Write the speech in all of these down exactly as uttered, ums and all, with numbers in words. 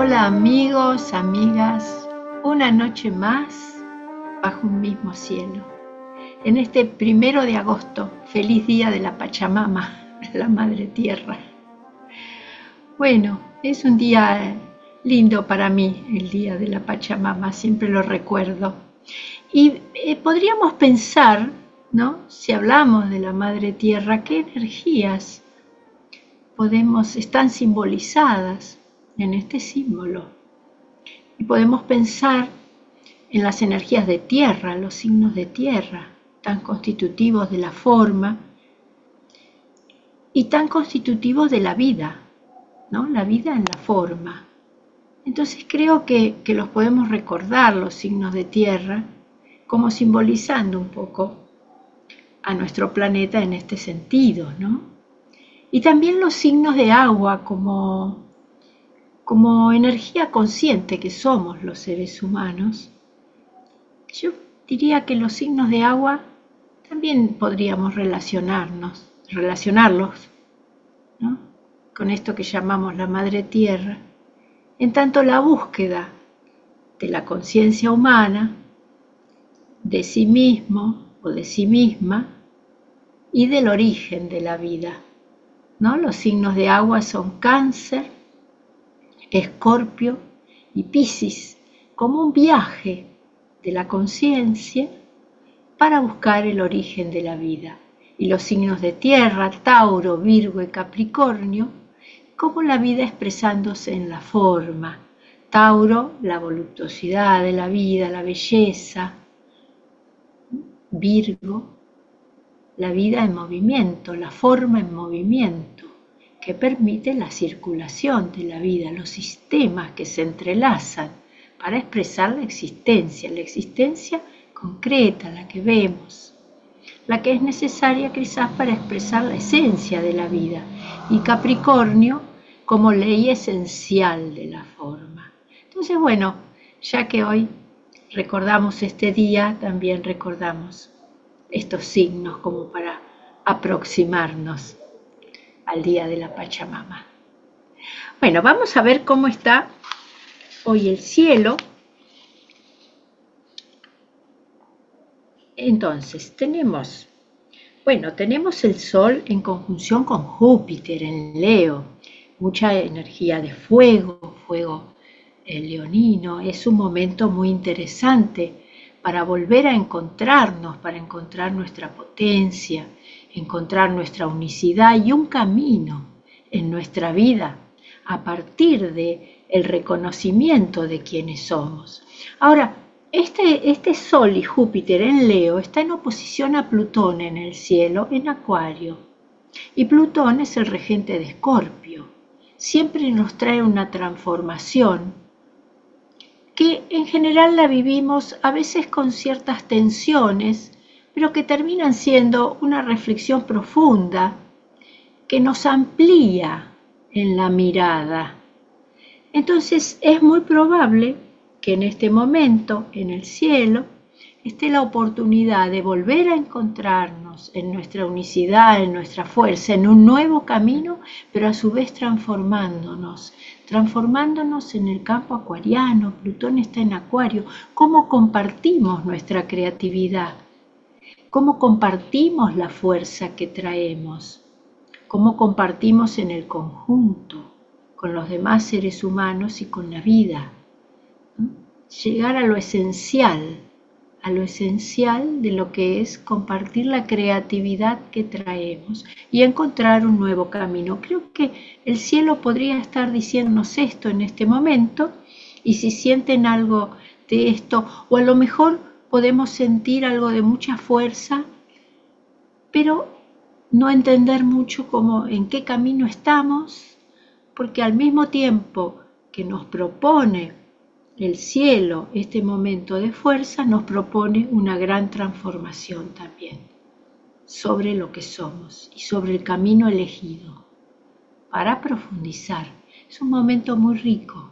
Hola amigos, amigas, una noche más bajo un mismo cielo. En este primero de agosto, feliz día de la Pachamama, la Madre Tierra. Bueno, es un día lindo para mí, el día de la Pachamama, siempre lo recuerdo. Y eh, podríamos pensar, ¿no? Si hablamos de la Madre Tierra, ¿qué energías podemos, están simbolizadas en este símbolo? Y podemos pensar en las energías de tierra, los signos de tierra, tan constitutivos de la forma y tan constitutivos de la vida, ¿no? La vida en la forma. Entonces creo que, que los podemos recordar, los signos de tierra, como simbolizando un poco a nuestro planeta en este sentido, ¿no? Y también los signos de agua como, como energía consciente que somos los seres humanos. Yo diría que los signos de agua también podríamos relacionarnos, relacionarlos, ¿no? Con esto que llamamos la Madre Tierra, en tanto la búsqueda de la conciencia humana, de sí mismo o de sí misma y del origen de la vida, ¿no? Los signos de agua son Cáncer, Escorpio y Piscis, como un viaje de la conciencia para buscar el origen de la vida. Y los signos de tierra, Tauro, Virgo y Capricornio, como la vida expresándose en la forma. Tauro, la voluptuosidad de la vida, la belleza. Virgo, la vida en movimiento, la forma en movimiento, que permite la circulación de la vida, los sistemas que se entrelazan para expresar la existencia, la existencia concreta, la que vemos, la que es necesaria quizás para expresar la esencia de la vida, y Capricornio como ley esencial de la forma. Entonces, bueno, ya que hoy recordamos este día, también recordamos estos signos como para aproximarnos al día de la Pachamama. Bueno, vamos a ver cómo está hoy el cielo. Entonces, tenemos, bueno, tenemos el Sol en conjunción con Júpiter en Leo, mucha energía de fuego, fuego el leonino. Es un momento muy interesante para volver a encontrarnos, para encontrar nuestra potencia, encontrar nuestra unicidad y un camino en nuestra vida a partir de el reconocimiento de quiénes somos. Ahora, este, este Sol y Júpiter en Leo está en oposición a Plutón en el cielo, en Acuario. Y Plutón es el regente de Escorpio. Siempre nos trae una transformación que en general la vivimos a veces con ciertas tensiones, pero que terminan siendo una reflexión profunda que nos amplía en la mirada. Entonces es muy probable que en este momento, en el cielo, esté la oportunidad de volver a encontrarnos en nuestra unicidad, en nuestra fuerza, en un nuevo camino, pero a su vez transformándonos, transformándonos en el campo acuariano. Plutón está en Acuario. ¿Cómo compartimos nuestra creatividad? ¿Cómo compartimos la fuerza que traemos? ¿Cómo compartimos en el conjunto, con los demás seres humanos y con la vida? ¿No? Llegar a lo esencial, a lo esencial de lo que es compartir la creatividad que traemos y encontrar un nuevo camino. Creo que el cielo podría estar diciéndonos esto en este momento, y si sienten algo de esto, o a lo mejor podemos sentir algo de mucha fuerza, pero no entender mucho cómo, en qué camino estamos, porque al mismo tiempo que nos propone el cielo, este momento de fuerza, nos propone una gran transformación también sobre lo que somos y sobre el camino elegido para profundizar. Es un momento muy rico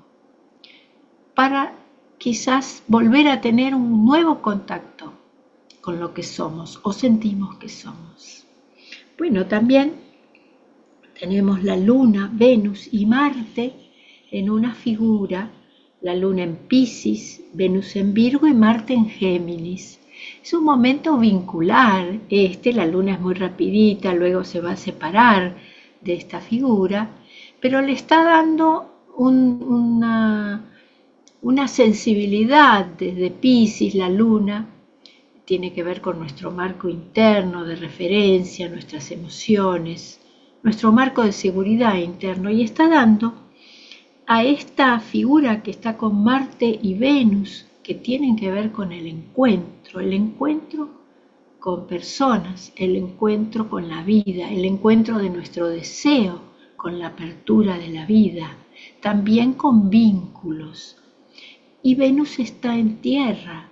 para quizás volver a tener un nuevo contacto con lo que somos o sentimos que somos. Bueno, también tenemos la Luna, Venus y Marte en una figura, la Luna en Piscis, Venus en Virgo y Marte en Géminis. Es un momento vincular, este, la Luna es muy rapidita, luego se va a separar de esta figura, pero le está dando un, una, una sensibilidad desde Piscis, la Luna, tiene que ver con nuestro marco interno de referencia, nuestras emociones, nuestro marco de seguridad interno, y está dando a esta figura que está con Marte y Venus, que tienen que ver con el encuentro, el encuentro con personas, el encuentro con la vida, el encuentro de nuestro deseo con la apertura de la vida, también con vínculos. Y Venus está en Tierra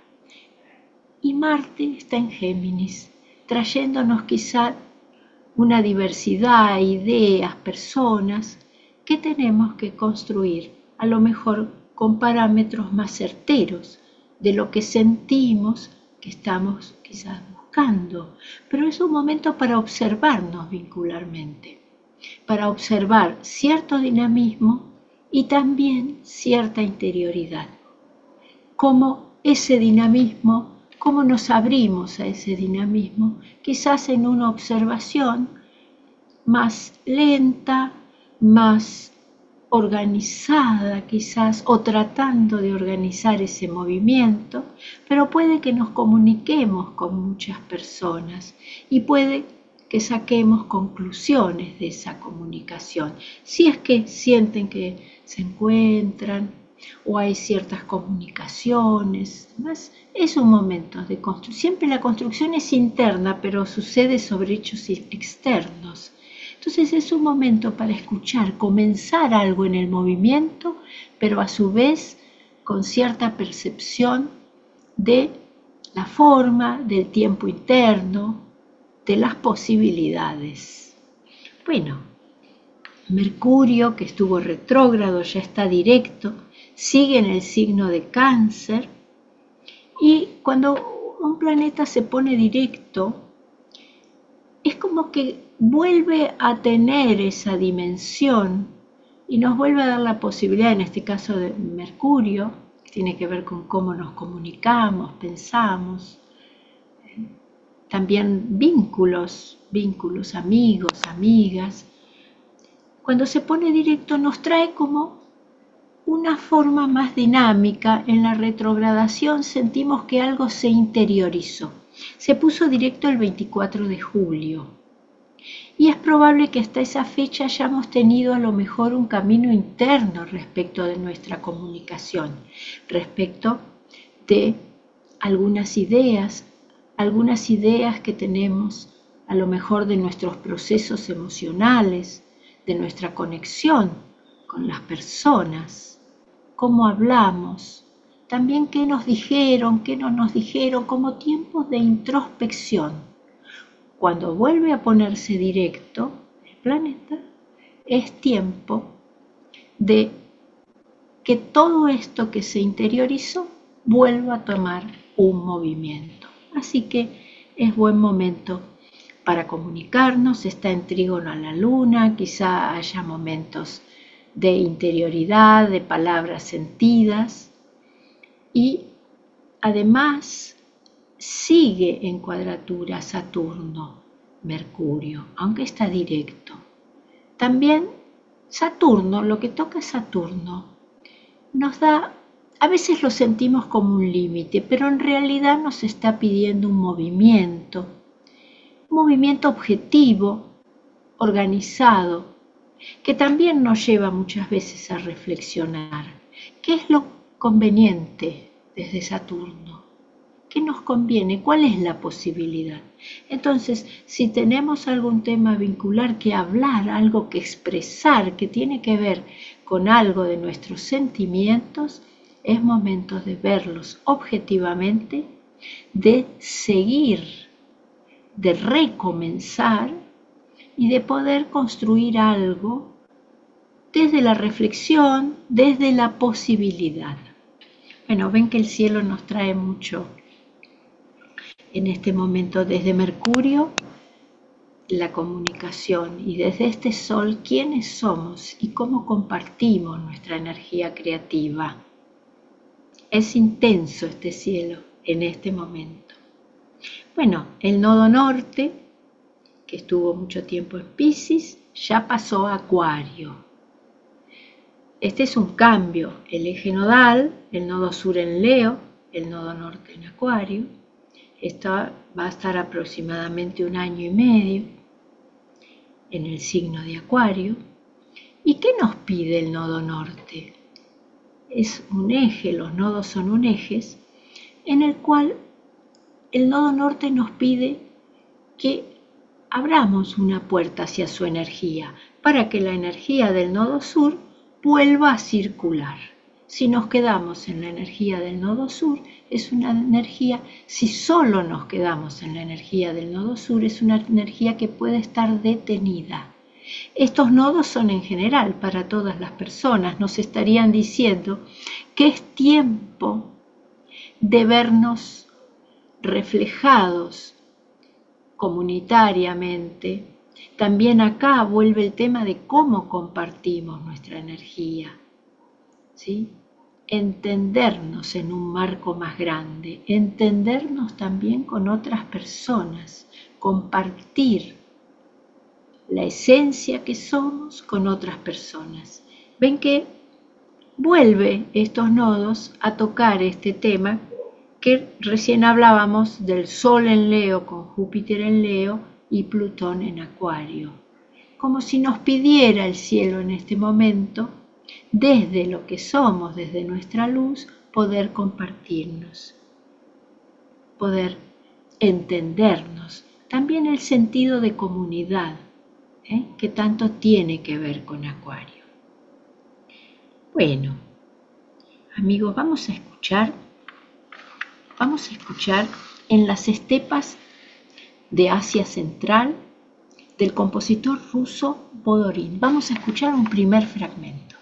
y Marte está en Géminis, trayéndonos quizá una diversidad, ideas, personas que tenemos que construir, a lo mejor con parámetros más certeros de lo que sentimos que estamos quizás buscando. Pero es un momento para observarnos vincularmente, para observar cierto dinamismo y también cierta interioridad. Cómo ese dinamismo, cómo nos abrimos a ese dinamismo, quizás en una observación más lenta, más organizada quizás, o tratando de organizar ese movimiento, pero puede que nos comuniquemos con muchas personas y puede que saquemos conclusiones de esa comunicación, si es que sienten que se encuentran o hay ciertas comunicaciones. Más es un momento de construcción. Siempre la construcción es interna, pero sucede sobre hechos externos. Entonces es un momento para escuchar, comenzar algo en el movimiento, pero a su vez con cierta percepción de la forma, del tiempo interno, de las posibilidades. Bueno, Mercurio, que estuvo retrógrado, ya está directo, sigue en el signo de Cáncer, y cuando un planeta se pone directo, es como que vuelve a tener esa dimensión y nos vuelve a dar la posibilidad, en este caso de Mercurio, que tiene que ver con cómo nos comunicamos, pensamos, también vínculos, vínculos, amigos, amigas. Cuando se pone directo nos trae como una forma más dinámica. En la retrogradación sentimos que algo se interiorizó. Se puso directo el veinticuatro de julio y es probable que hasta esa fecha hayamos tenido a lo mejor un camino interno respecto de nuestra comunicación, respecto de algunas ideas, algunas ideas que tenemos a lo mejor de nuestros procesos emocionales, de nuestra conexión con las personas, cómo hablamos, también qué nos dijeron, qué no nos dijeron, como tiempos de introspección. Cuando vuelve a ponerse directo el planeta, es tiempo de que todo esto que se interiorizó vuelva a tomar un movimiento. Así que es buen momento para comunicarnos. Está en trígono a la luna, quizá haya momentos de interioridad, de palabras sentidas, y además sigue en cuadratura Saturno, Mercurio, aunque está directo. También Saturno, lo que toca Saturno, nos da, a veces lo sentimos como un límite, pero en realidad nos está pidiendo un movimiento, un movimiento objetivo, organizado, que también nos lleva muchas veces a reflexionar. ¿Qué es lo conveniente desde Saturno? ¿Qué nos conviene? ¿Cuál es la posibilidad? Entonces, si tenemos algún tema vincular que hablar, algo que expresar, que tiene que ver con algo de nuestros sentimientos, es momento de verlos objetivamente, de seguir, de recomenzar y de poder construir algo desde la reflexión, desde la posibilidad. Bueno, ven que el cielo nos trae mucho en este momento desde Mercurio, la comunicación y desde este sol quiénes somos y cómo compartimos nuestra energía creativa. Es intenso este cielo en este momento. Bueno, el nodo norte, que estuvo mucho tiempo en Piscis, ya pasó a Acuario. Este es un cambio, el eje nodal, el nodo sur en Leo, el nodo norte en Acuario. Esto va a estar aproximadamente un año y medio en el signo de Acuario. ¿Y qué nos pide el nodo norte? Es un eje, los nodos son un eje, en el cual el nodo norte nos pide que abramos una puerta hacia su energía para que la energía del nodo sur vuelva a circular. Si nos quedamos en la energía del nodo sur, es una energía, si solo nos quedamos en la energía del nodo sur, es una energía que puede estar detenida. Estos nodos son en general para todas las personas, nos estarían diciendo que es tiempo de vernos reflejados comunitariamente. También acá vuelve el tema de cómo compartimos nuestra energía, ¿sí? Entendernos en un marco más grande, entendernos también con otras personas, compartir la esencia que somos con otras personas. Ven que vuelve estos nodos a tocar este tema que recién hablábamos del Sol en Leo con Júpiter en Leo y Plutón en Acuario. Como si nos pidiera el cielo en este momento, desde lo que somos, desde nuestra luz, poder compartirnos, poder entendernos. También el sentido de comunidad, ¿eh? que tanto tiene que ver con Acuario. Bueno, amigos, vamos a escuchar, vamos a escuchar en las estepas de Asia Central del compositor ruso Bodorín. Vamos a escuchar un primer fragmento.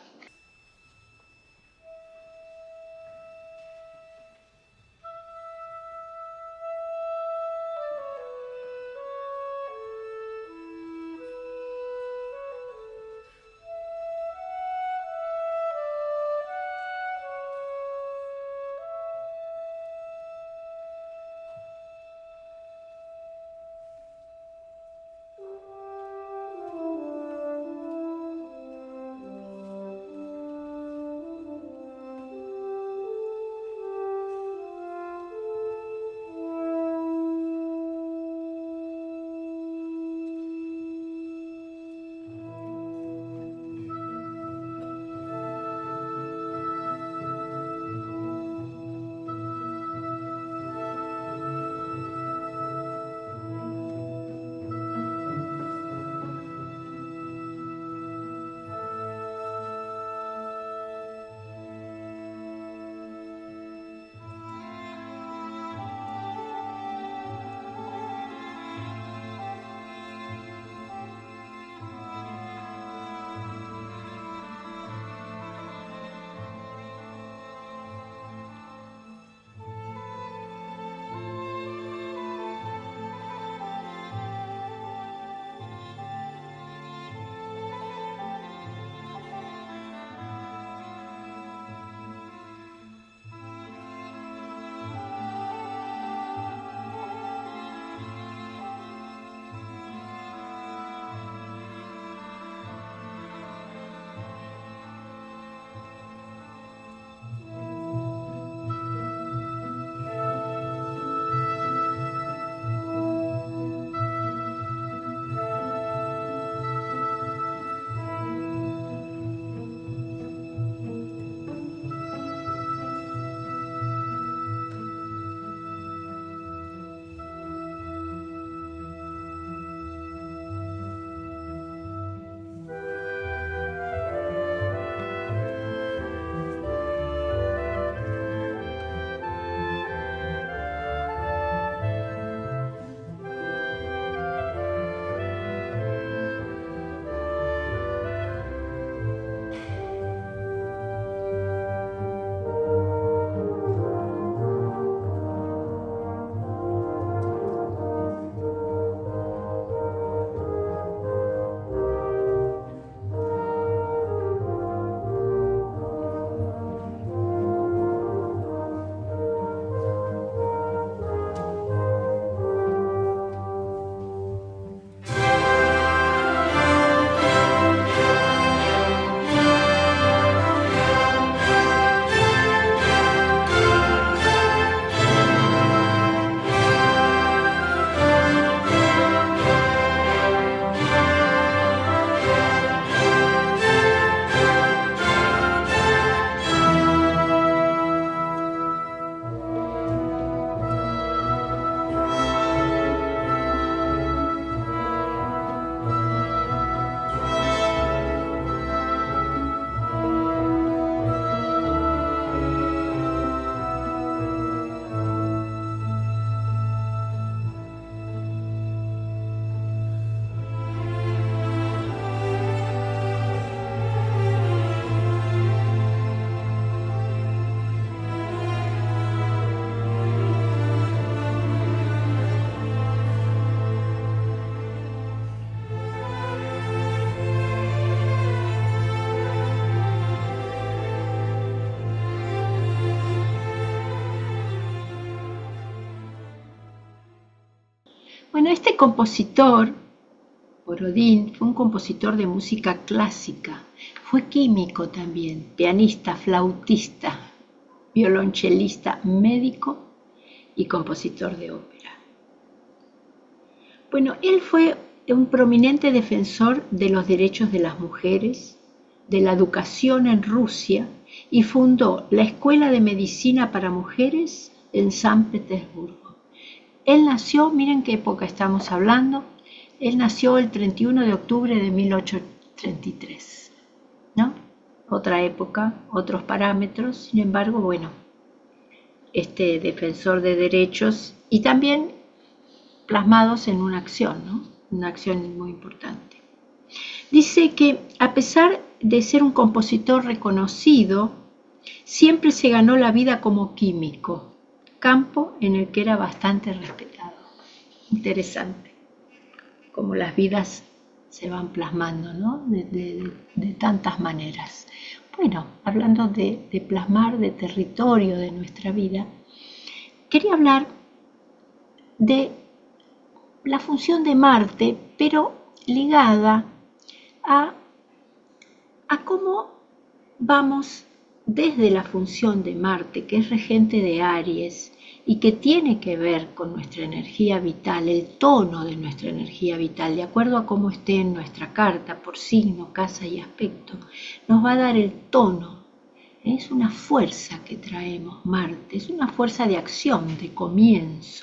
compositor, Borodín, fue un compositor de música clásica, fue químico también, pianista, flautista, violonchelista, médico y compositor de ópera. Bueno, él fue un prominente defensor de los derechos de las mujeres, de la educación en Rusia y fundó la Escuela de Medicina para Mujeres en San Petersburgo. Él nació, miren qué época estamos hablando, él nació el treinta y uno de octubre de mil ochocientos treinta y tres, ¿no? Otra época, otros parámetros, sin embargo, bueno, este defensor de derechos y también plasmados en una acción, ¿no? Una acción muy importante. Dice que a pesar de ser un compositor reconocido, siempre se ganó la vida como químico, campo en el que era bastante respetado. Interesante, cómo las vidas se van plasmando, ¿no? De, de, de tantas maneras. Bueno, hablando de, de plasmar, de territorio de nuestra vida, quería hablar de la función de Marte, pero ligada a, a cómo vamos desde la función de Marte, que es regente de Aries y que tiene que ver con nuestra energía vital, el tono de nuestra energía vital, de acuerdo a cómo esté en nuestra carta, por signo, casa y aspecto, nos va a dar el tono. Es una fuerza que traemos, Marte, es una fuerza de acción, de comienzo.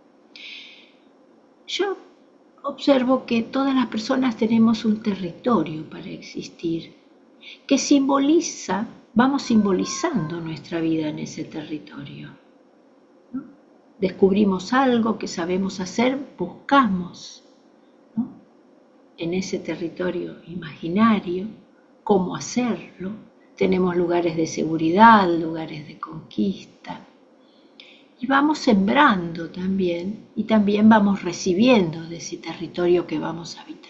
Yo observo que todas las personas tenemos un territorio para existir, que simboliza, vamos simbolizando nuestra vida en ese territorio, ¿no? Descubrimos algo que sabemos hacer, buscamos, ¿no? En ese territorio imaginario cómo hacerlo. Tenemos lugares de seguridad, lugares de conquista. Y vamos sembrando también, y también vamos recibiendo de ese territorio que vamos habitando.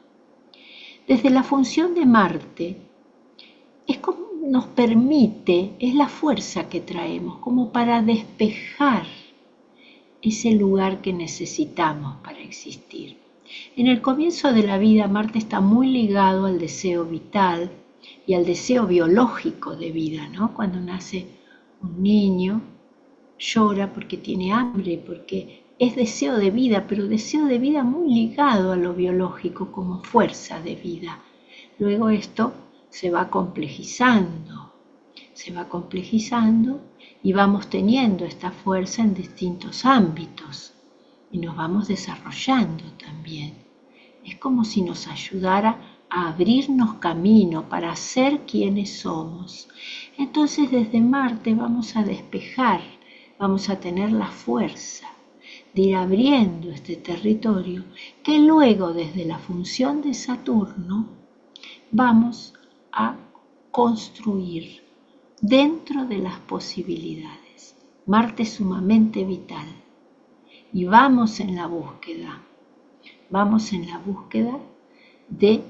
Desde la función de Marte, es como nos permite, es la fuerza que traemos, como para despejar ese lugar que necesitamos para existir. En el comienzo de la vida, Marte está muy ligado al deseo vital y al deseo biológico de vida, ¿no? Cuando nace un niño, llora porque tiene hambre, porque es deseo de vida, pero deseo de vida muy ligado a lo biológico como fuerza de vida. Luego esto se va complejizando, se va complejizando y vamos teniendo esta fuerza en distintos ámbitos y nos vamos desarrollando también. Es como si nos ayudara a abrirnos camino para ser quienes somos. Entonces desde Marte vamos a despejar, vamos a tener la fuerza de ir abriendo este territorio que luego desde la función de Saturno vamos a construir dentro de las posibilidades. Marte es sumamente vital y vamos en la búsqueda, vamos en la búsqueda de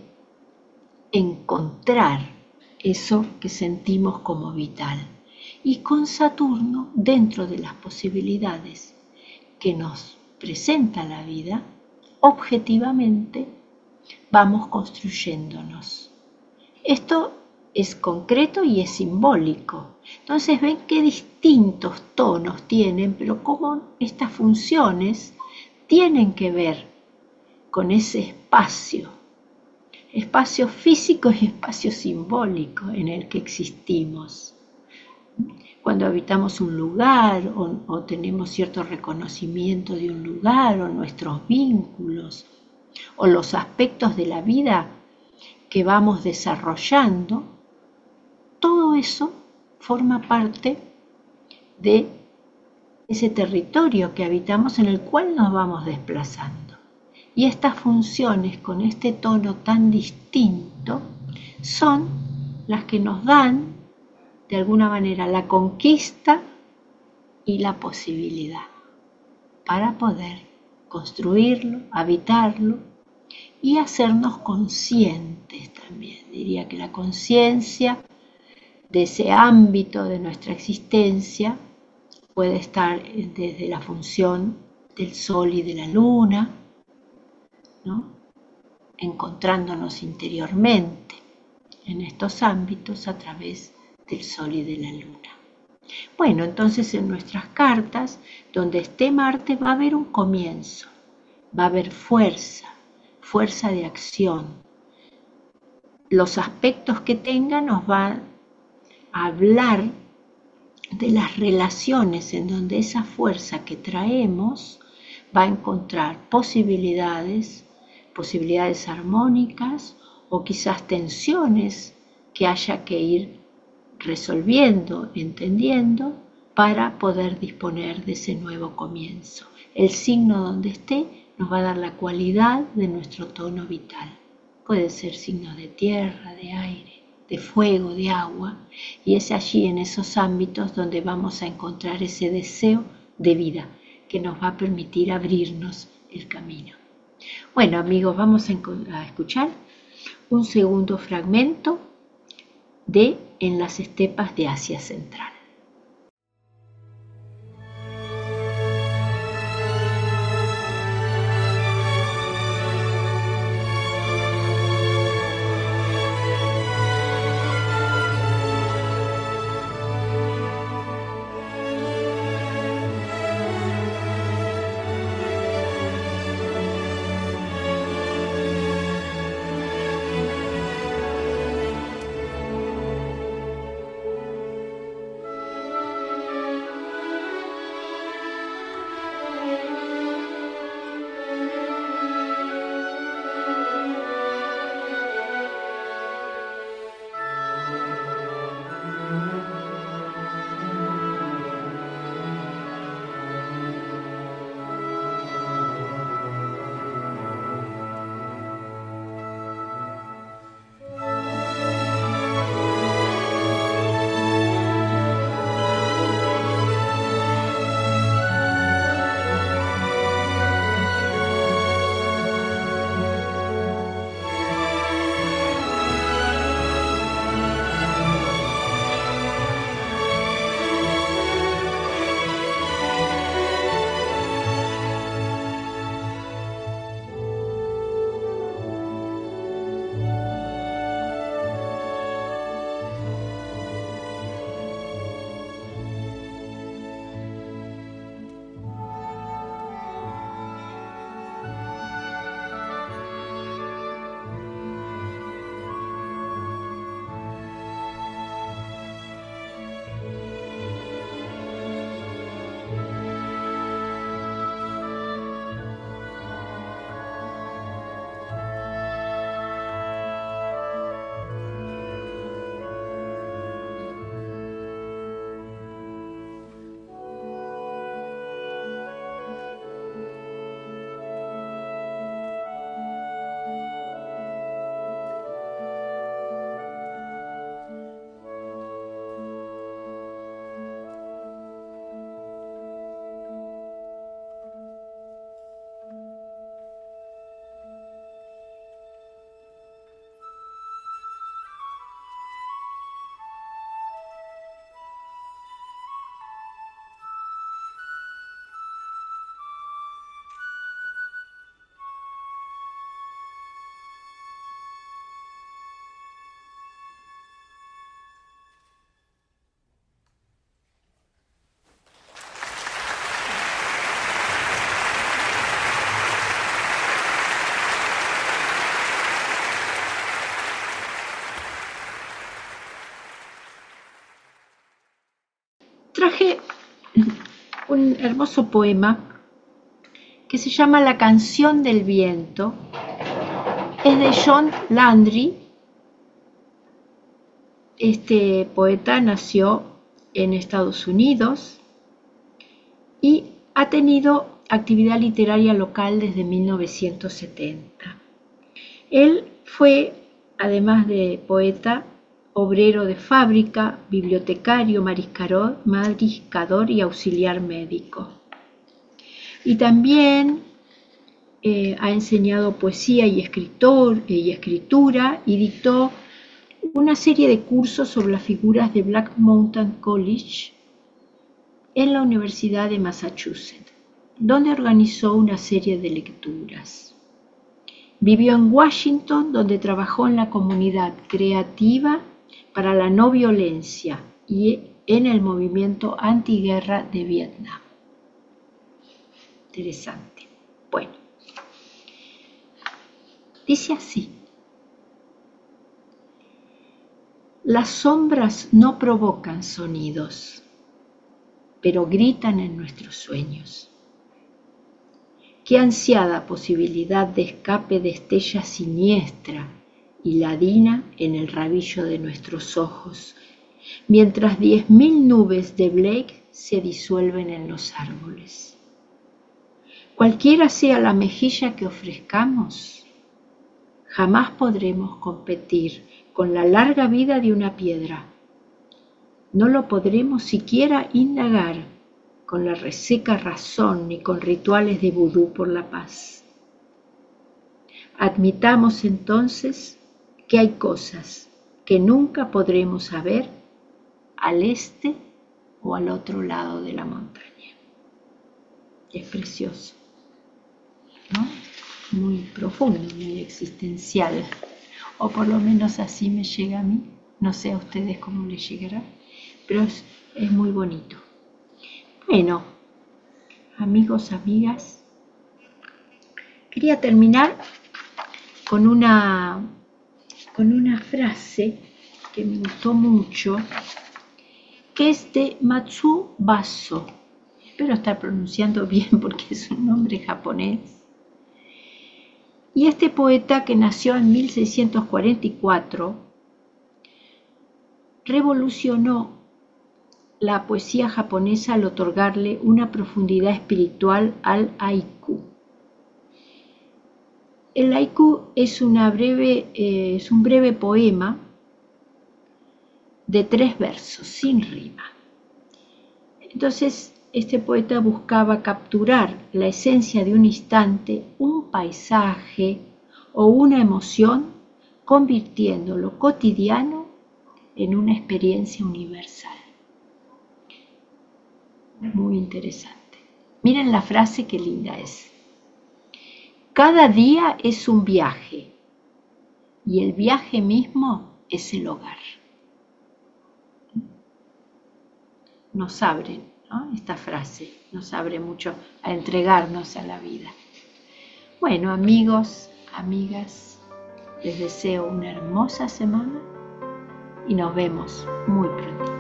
encontrar eso que sentimos como vital. Y con Saturno, dentro de las posibilidades que nos presenta la vida, objetivamente vamos construyéndonos. Esto es concreto y es simbólico. Entonces ven qué distintos tonos tienen, pero cómo estas funciones tienen que ver con ese espacio, espacio físico y espacio simbólico en el que existimos. Cuando habitamos un lugar o, o tenemos cierto reconocimiento de un lugar o nuestros vínculos o los aspectos de la vida que vamos desarrollando, todo eso forma parte de ese territorio que habitamos en el cual nos vamos desplazando. Y estas funciones con este tono tan distinto son las que nos dan de alguna manera la conquista y la posibilidad para poder construirlo, habitarlo y hacernos conscientes también. Diría que la conciencia de ese ámbito de nuestra existencia puede estar desde la función del Sol y de la Luna, ¿no? Encontrándonos interiormente en estos ámbitos a través del Sol y de la Luna. Bueno, entonces en nuestras cartas, donde esté Marte, va a haber un comienzo, va a haber fuerza, fuerza de acción. Los aspectos que tenga nos van a hablar de las relaciones en donde esa fuerza que traemos va a encontrar posibilidades, posibilidades armónicas o quizás tensiones que haya que ir resolviendo, entendiendo, para poder disponer de ese nuevo comienzo. El signo donde esté nos va a dar la cualidad de nuestro tono vital. Puede ser signo de tierra, de aire, de fuego, de agua, y es allí en esos ámbitos donde vamos a encontrar ese deseo de vida que nos va a permitir abrirnos el camino. Bueno, amigos, vamos a escuchar un segundo fragmento de En las estepas de Asia Central. Traje un hermoso poema que se llama La canción del viento. Es de John Landry. Este poeta nació en Estados Unidos y ha tenido actividad literaria local desde mil novecientos setenta. Él fue, además de poeta, obrero de fábrica, bibliotecario, mariscador, mariscador y auxiliar médico. Y también eh, ha enseñado poesía y, escritor, eh, y escritura y dictó una serie de cursos sobre las figuras de Black Mountain College en la Universidad de Massachusetts, donde organizó una serie de lecturas. Vivió en Washington, donde trabajó en la comunidad creativa para la no violencia y en el movimiento antiguerra de Vietnam. Interesante. Bueno, dice así: las sombras no provocan sonidos, pero gritan en nuestros sueños. Qué ansiada posibilidad de escape destella siniestra y ladina en el rabillo de nuestros ojos, mientras diez mil nubes de Blake se disuelven en los árboles. Cualquiera sea la mejilla que ofrezcamos, jamás podremos competir con la larga vida de una piedra. No lo podremos siquiera indagar con la reseca razón ni con rituales de vudú por la paz. Admitamos entonces que hay cosas que nunca podremos saber al este o al otro lado de la montaña. Es precioso, ¿no? Muy profundo, muy existencial, o por lo menos así me llega a mí. No sé a ustedes cómo les llegará, pero es, es muy bonito. Bueno, amigos, amigas, quería terminar con una, con una frase que me gustó mucho, que es de Matsu Baso. Espero estar pronunciando bien porque es un nombre japonés. Y este poeta, que nació en mil seiscientos cuarenta y cuatro, revolucionó la poesía japonesa al otorgarle una profundidad espiritual al haiku. El haiku es, una breve, eh, es un breve poema de tres versos, sin rima. Entonces, este poeta buscaba capturar la esencia de un instante, un paisaje o una emoción, convirtiendo lo cotidiano en una experiencia universal. Muy interesante. Miren la frase, qué linda es. Cada día es un viaje y el viaje mismo es el hogar. Nos abre, ¿no? Esta frase nos abre mucho a entregarnos a la vida. Bueno, amigos, amigas, les deseo una hermosa semana y nos vemos muy pronto.